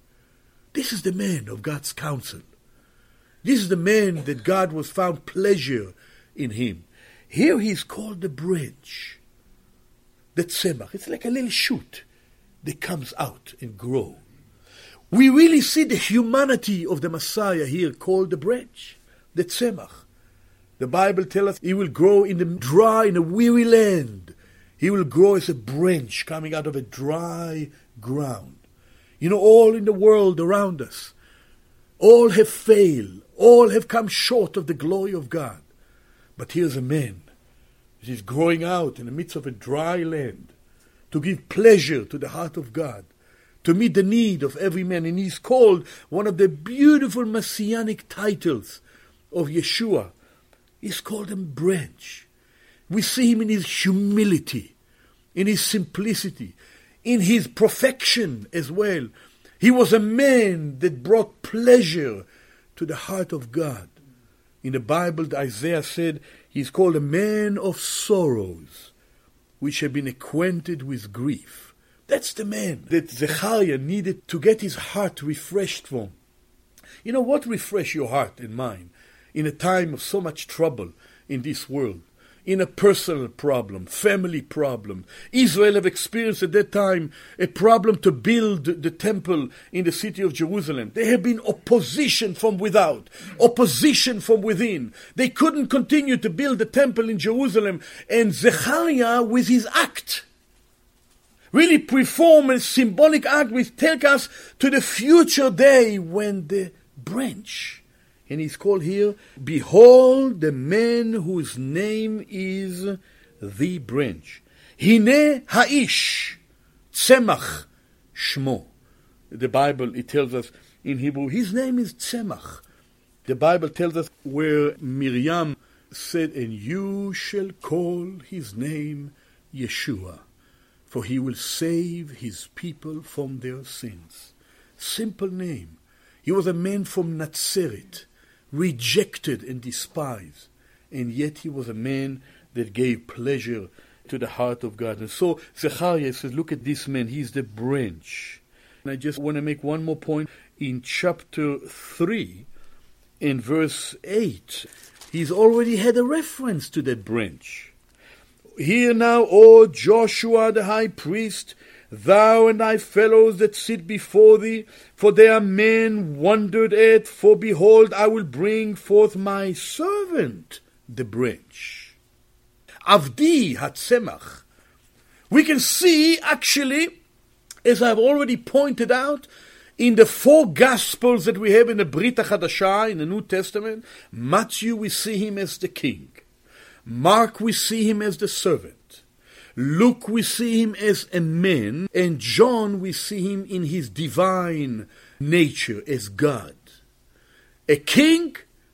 This is the man of God's counsel. This is the man that God was found pleasure in him. Here he's called the branch, the tzemach. It's like a little shoot that comes out and grows. We really see the humanity of the Messiah here called the branch, the tzemach. The Bible tells us he will grow in the dry, in a weary land. He will grow as a branch coming out of a dry ground. All in the world around us, all have failed. All have come short of the glory of God. But here's a man that is growing out in the midst of a dry land to give pleasure to the heart of God, to meet the need of every man. And he's called one of the beautiful messianic titles of Yeshua. He's called him branch. We see him in his humility, in his simplicity, in his perfection as well. He was a man that brought pleasure to the heart of God. In the Bible, Isaiah said, he's called a man of sorrows, which have been acquainted with grief. That's the man that Zechariah needed to get his heart refreshed from. What refresh your heart and mind in a time of so much trouble in this world? In a personal problem, family problem. Israel have experienced at that time a problem to build the temple in the city of Jerusalem. There have been opposition from without, opposition from within. They couldn't continue to build the temple in Jerusalem. And Zechariah, with his act, really perform a symbolic act which takes us to the future day when the branch, and he's called here, Behold the man whose name is the branch. Hine ha'ish, tzemach shmo. The Bible, it tells us in Hebrew, his name is Tzemach. The Bible tells us where Miriam said, and you shall call his name Yeshua, for he will save his people from their sins. Simple name. He was a man from Nazareth, rejected and despised, and yet he was a man that gave pleasure to the heart of God. And so Zechariah says, look at this man, he's the branch. And I just want to make one more point. In chapter 3, in verse 8, he's already had a reference to that branch. Hear now, O Joshua the high priest, thou and thy fellows that sit before thee, for they are men wondered at, for behold, I will bring forth my servant, the branch. Avdi Hatzemach. We can see, actually, as I've already pointed out, in the four Gospels that we have in the Brit HaChadashah, in the New Testament, Matthew, we see him as the king. Mark, we see him as the servant. Luke, we see him as a man. And John, we see him in his divine nature as God. A king,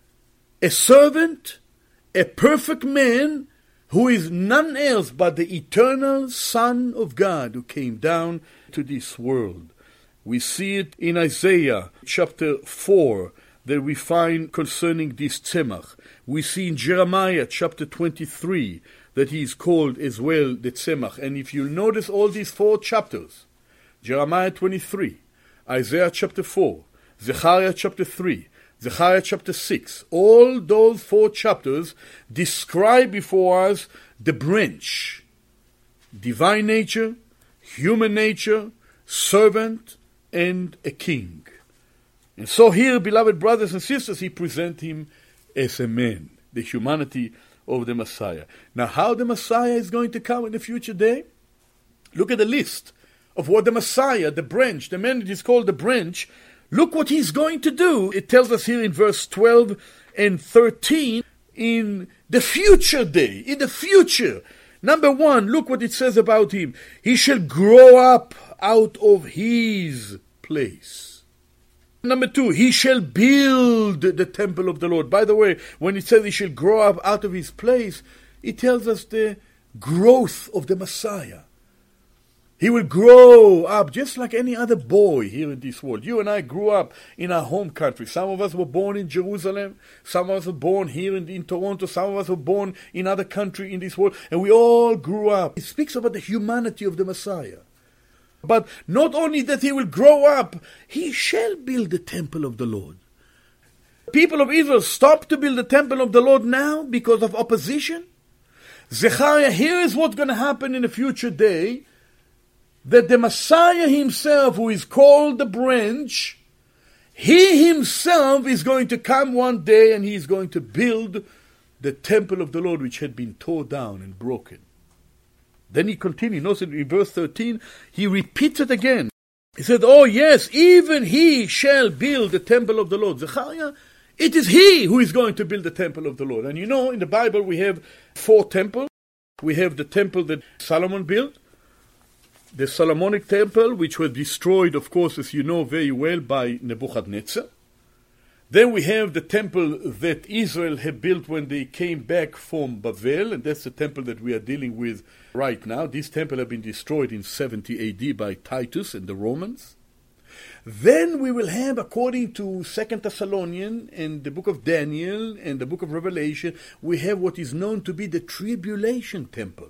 a servant, a perfect man, who is none else but the eternal Son of God who came down to this world. We see it in Isaiah chapter 4 that we find concerning this Tzemach. We see in Jeremiah chapter 23 that he is called as well the Tzemach. And if you notice all these four chapters, Jeremiah 23, Isaiah chapter 4, Zechariah chapter 3, Zechariah chapter 6, all those four chapters describe before us the branch, divine nature, human nature, servant, and a king. And so here, beloved brothers and sisters, he presents him as a man, the humanity of the Messiah. Now, how the Messiah is going to come in the future day? Look at the list of what the Messiah, the branch, the man that is called the branch, look what he's going to do. It tells us here in verse 12 and 13, in the future day, in the future. Number one, look what it says about him. He shall grow up out of his place. Number two, he shall build the temple of the Lord. By the way, when it says he shall grow up out of his place, it tells us the growth of the Messiah. He will grow up just like any other boy here in this world. You and I grew up in our home country. Some of us were born in Jerusalem. Some of us were born here in Toronto. Some of us were born in other country in this world. And we all grew up. It speaks about the humanity of the Messiah. But not only that he will grow up, he shall build the temple of the Lord. People of Israel stop to build the temple of the Lord now because of opposition. Zechariah, here is what's going to happen in the future day. That the Messiah himself, who is called the branch, he himself is going to come one day and he is going to build the temple of the Lord which had been torn down and broken. Then he continued. Notice in verse 13, he repeats it again. He said, oh yes, even he shall build the temple of the Lord. Zechariah, it is he who is going to build the temple of the Lord. And you know, in the Bible we have four temples. We have the temple that Solomon built. The Solomonic temple, which was destroyed, of course, as you know very well, by Nebuchadnezzar. Then we have the temple that Israel had built when they came back from Babel, and that's the temple that we are dealing with right now. This temple had been destroyed in 70 AD by Titus and the Romans. Then we will have, according to 2 Thessalonians and the book of Daniel and the book of Revelation, we have what is known to be the tribulation temple,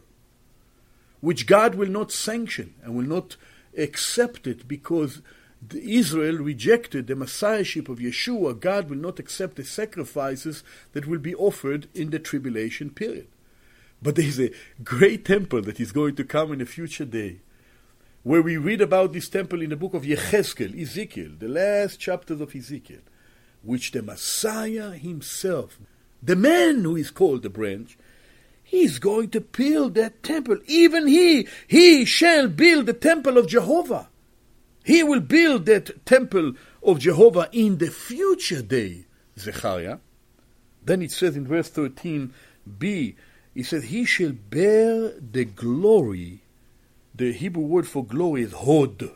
which God will not sanction and will not accept it because Israel rejected the Messiahship of Yeshua. God will not accept the sacrifices that will be offered in the tribulation period. But there is a great temple that is going to come in a future day, where we read about this temple in the book of Yechezkel, Ezekiel, the last chapters of Ezekiel, which the Messiah himself, the man who is called the branch, he's going to build that temple. Even he shall build the temple of Jehovah. He will build that temple of Jehovah in the future day, Zechariah. Then it says in verse 13b, it says, he shall bear the glory. The Hebrew word for glory is hod.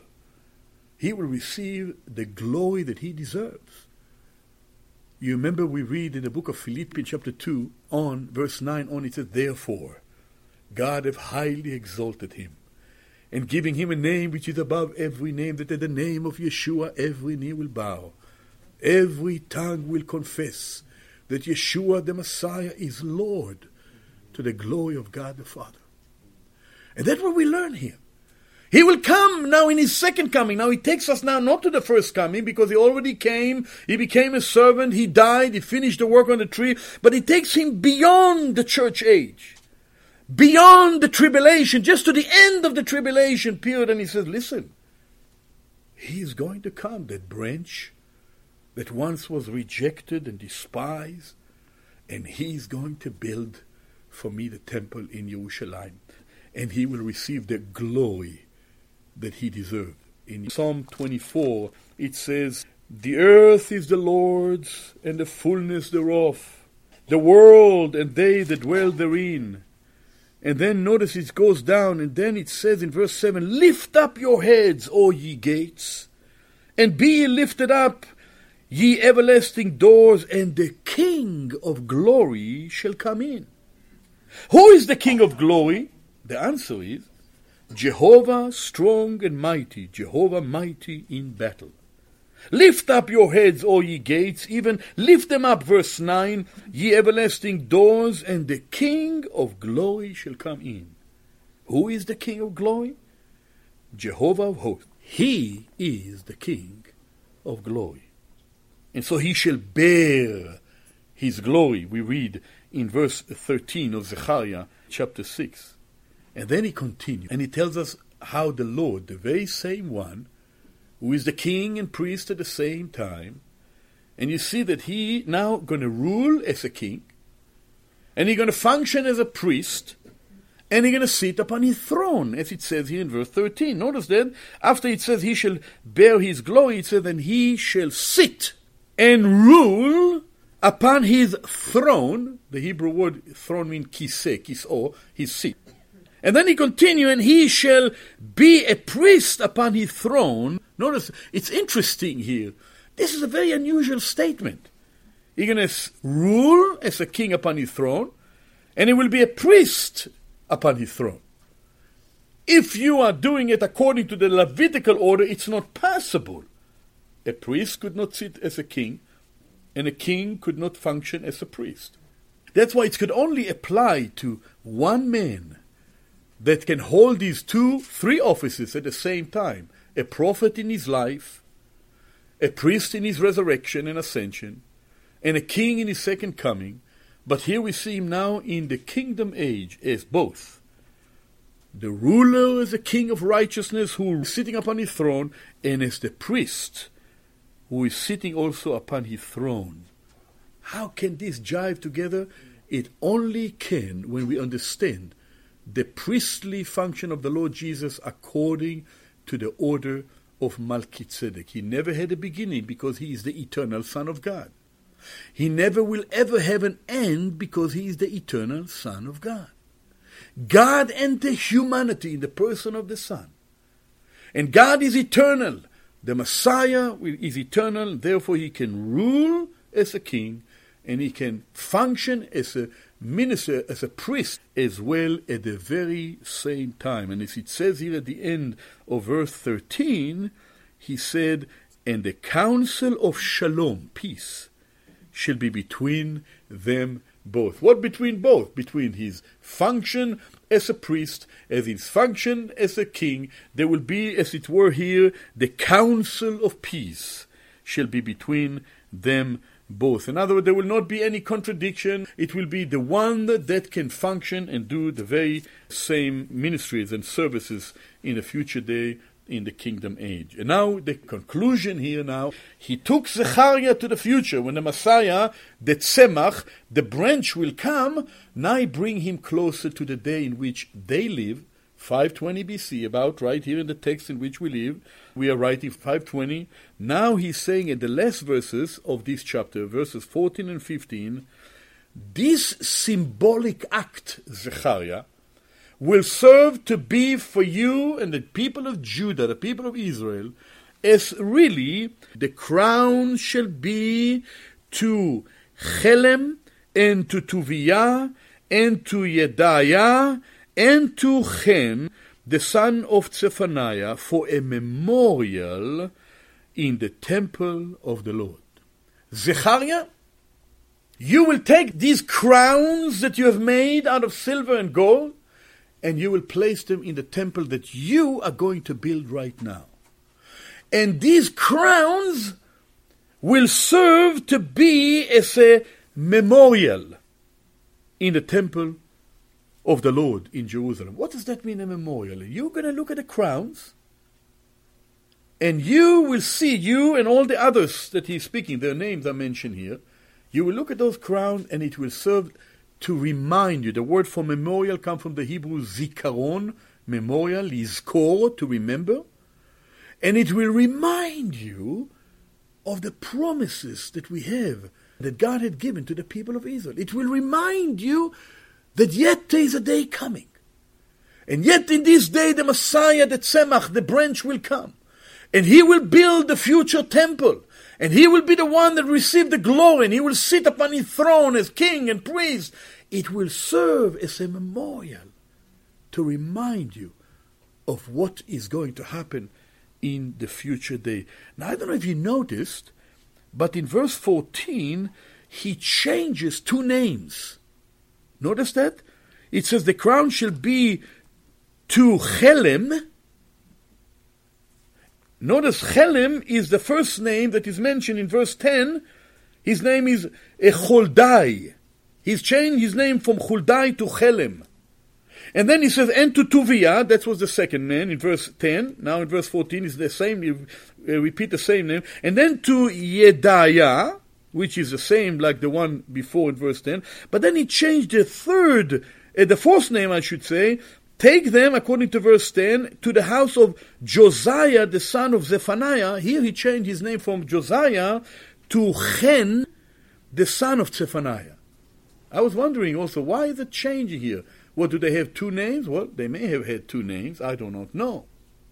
He will receive the glory that he deserves. You remember we read in the book of Philippians chapter 2 on verse 9 on, it says, therefore God hath highly exalted him, and giving him a name which is above every name, that at the name of Yeshua every knee will bow, every tongue will confess that Yeshua the Messiah is Lord, to the glory of God the Father. And that's what we learn here. He will come now in his second coming. Now he takes us now not to the first coming, because he already came, he became a servant, he died, he finished the work on the tree, but he takes him beyond the church age, beyond the tribulation, just to the end of the tribulation period. And he says, listen, he is going to come, that branch that once was rejected and despised, and he is going to build for me the temple in Jerusalem, and he will receive the glory that he deserved. In Psalm 24, it says, the earth is the Lord's, and the fullness thereof, the world and they that dwell therein. And then notice it goes down, and then it says in verse 7, lift up your heads, O ye gates, and be ye lifted up, ye everlasting doors, and the King of glory shall come in. Who is the King of glory? The answer is Jehovah strong and mighty, Jehovah mighty in battle. Lift up your heads, O ye gates, even lift them up, verse 9, ye everlasting doors, and the King of glory shall come in. Who is the King of glory? Jehovah of hosts. He is the King of glory. And so he shall bear his glory, we read in verse 13 of Zechariah chapter 6. And then he continues, and he tells us how the Lord, the very same one, who is the king and priest at the same time, and you see that he now going to rule as a king, and he's going to function as a priest, and he's going to sit upon his throne, as it says here in verse 13. Notice that after it says he shall bear his glory, it says, and he shall sit and rule upon his throne. The Hebrew word throne means kiseh, kiso, his seat. And then he continues, and he shall be a priest upon his throne. Notice, it's interesting here. This is a very unusual statement. He's going to rule as a king upon his throne, and he will be a priest upon his throne. If you are doing it according to the Levitical order, it's not possible. A priest could not sit as a king, and a king could not function as a priest. That's why it could only apply to one man that can hold these 2-3 offices at the same time. A prophet in his life, a priest in his resurrection and ascension, and a king in his second coming. But here we see him now in the kingdom age as both. The ruler as a king of righteousness who is sitting upon his throne, and as the priest who is sitting also upon his throne. How can this jive together? It only can when we understand the priestly function of the Lord Jesus according to the order of Melchizedek. He never had a beginning because he is the eternal Son of God. He never will ever have an end because he is the eternal Son of God. God entered humanity in the person of the Son. And God is eternal. The Messiah is eternal, therefore he can rule as a king, and he can function as a minister, as a priest, as well at the very same time. And as it says here at the end of verse 13, he said, and the counsel of shalom, peace, shall be between them both. What between both? Between his function as a priest, as his function as a king, there will be, as it were here, the counsel of peace shall be between them both. In other words, there will not be any contradiction. It will be the one that can function and do the very same ministries and services in the future day in the kingdom age. And now the conclusion here now, he took Zechariah to the future. When the Messiah, the Tzemach, the branch will come, now I bring him closer to the day in which they live, 520 BC, about right here in the text in which we live. We are writing 520. Now he's saying in the last verses of this chapter, verses 14 and 15, this symbolic act, Zechariah, will serve to be for you and the people of Judah, the people of Israel, as really the crown shall be to Chelem and to Tuviah and to Yedaiah and to Chen, the son of Zephaniah, for a memorial in the temple of the Lord. Zechariah, you will take these crowns that you have made out of silver and gold, and you will place them in the temple that you are going to build right now. And these crowns will serve to be as a memorial in the temple of the Lord in Jerusalem. What does that mean, a memorial? You're going to look at the crowns, and you will see, you and all the others that he's speaking, their names are mentioned here. You will look at those crowns, and it will serve to remind you. The word for memorial comes from the Hebrew zikaron, memorial, lizkor, to remember. And it will remind you of the promises that we have, that God had given to the people of Israel. It will remind you that yet there is a day coming. And yet in this day the Messiah, the Tzemach, the branch will come. And he will build the future temple. And he will be the one that received the glory. And he will sit upon his throne as king and priest. It will serve as a memorial to remind you of what is going to happen in the future day. Now, I don't know if you noticed, but in verse 14, he changes two names. Notice that? It says the crown shall be to Chelem. Notice Chelem is the first name that is mentioned in verse 10. His name is Chuldai. He's changed his name from Chuldai to Chelem. And then he says, and to Tuvia, that was the second name in verse 10. Now in verse 14 is the same, you repeat the same name. And then to Yedaiah, which is the same like the one before in verse 10. But then he changed the fourth name, I should say. Take them, according to verse 10, to the house of Josiah, the son of Zephaniah. Here he changed his name from Josiah to Chen, the son of Zephaniah. I was wondering also, why is it changing here? What, do they have two names? Well, they may have had two names. I do not know.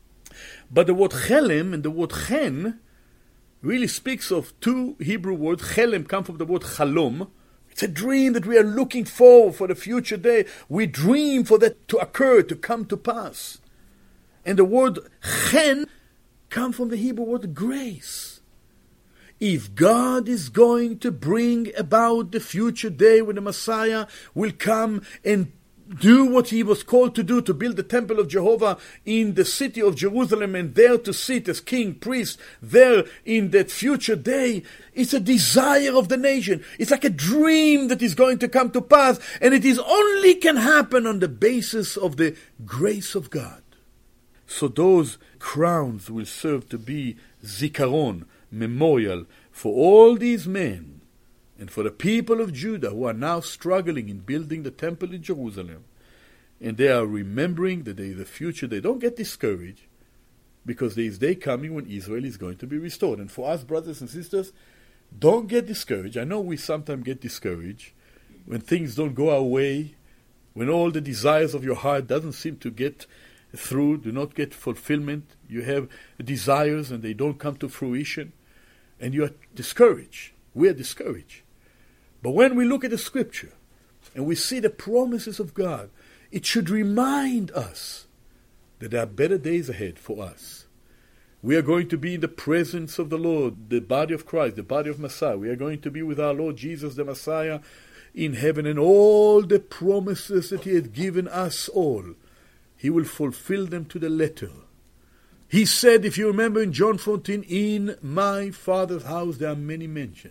But the word Chelem and the word Chen really speaks of two Hebrew words. Chelem comes from the word Chalom. It's a dream that we are looking for the future day. We dream for that to occur, to come to pass. And the word Chen comes from the Hebrew word grace. If God is going to bring about the future day when the Messiah will come and do what he was called to do, to build the temple of Jehovah in the city of Jerusalem, and there to sit as king, priest, there in that future day, it's a desire of the nation. It's like a dream that is going to come to pass, and it is only can happen on the basis of the grace of God. So those crowns will serve to be zikaron, memorial, for all these men, and for the people of Judah who are now struggling in building the temple in Jerusalem. And they are remembering that there is a future. They don't get discouraged, because there is a day coming when Israel is going to be restored. And for us, brothers and sisters, don't get discouraged. I know we sometimes get discouraged when things don't go our way, when all the desires of your heart doesn't seem to get through, do not get fulfillment. You have desires and they don't come to fruition, and you are discouraged. We are discouraged. But when we look at the scripture and we see the promises of God, it should remind us that there are better days ahead for us. We are going to be in the presence of the Lord, the body of Christ, the body of Messiah. We are going to be with our Lord Jesus the Messiah in heaven, and all the promises that he had given us all, he will fulfill them to the letter. He said, if you remember in John 14, in my Father's house there are many mansions,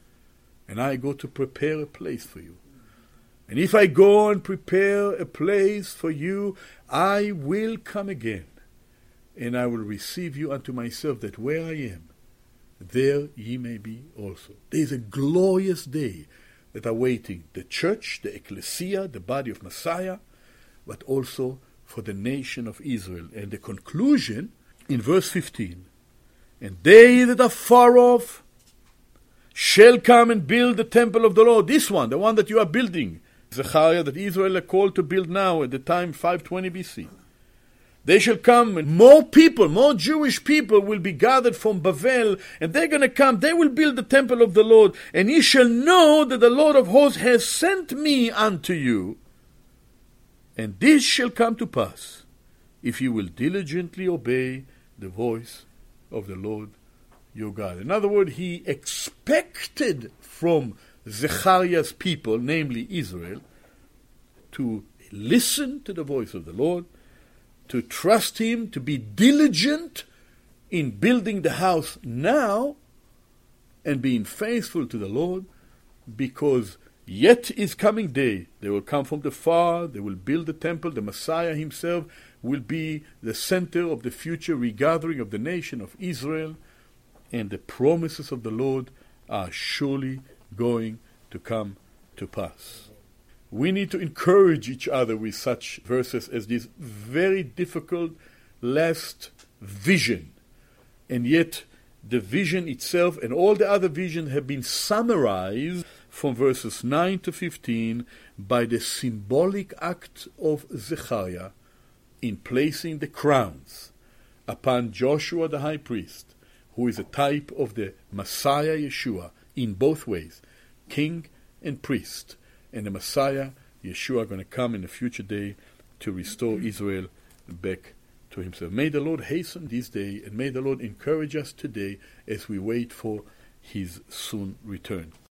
and I go to prepare a place for you. And if I go and prepare a place for you, I will come again, and I will receive you unto myself, that where I am, there ye may be also. There is a glorious day that awaiting the church, the ecclesia, the body of Messiah, but also for the nation of Israel. And the conclusion in verse 15, and they that are far off shall come and build the temple of the Lord. This one, the one that you are building, Zechariah, that Israel are called to build now at the time 520 BC. They shall come, and more people, more Jewish people will be gathered from Bavel, and they're going to come. They will build the temple of the Lord, and ye shall know that the Lord of hosts has sent me unto you. And this shall come to pass, if you will diligently obey the voice of the Lord your God. In other words, he expected from Zechariah's people, namely Israel, to listen to the voice of the Lord, to trust him, to be diligent in building the house now, and being faithful to the Lord, because Yet is coming day. They will come from the far. They will build the temple. The Messiah himself will be the center of the future regathering of the nation of Israel. And the promises of the Lord are surely going to come to pass. We need to encourage each other with such verses as this very difficult last vision. And yet the vision itself and all the other visions have been summarized from verses 9 to 15 by the symbolic act of Zechariah in placing the crowns upon Joshua the high priest, who is a type of the Messiah Yeshua in both ways, king and priest. And the Messiah Yeshua are going to come in the future day to restore Israel back to himself. May the Lord hasten this day, and may the Lord encourage us today as we wait for his soon return.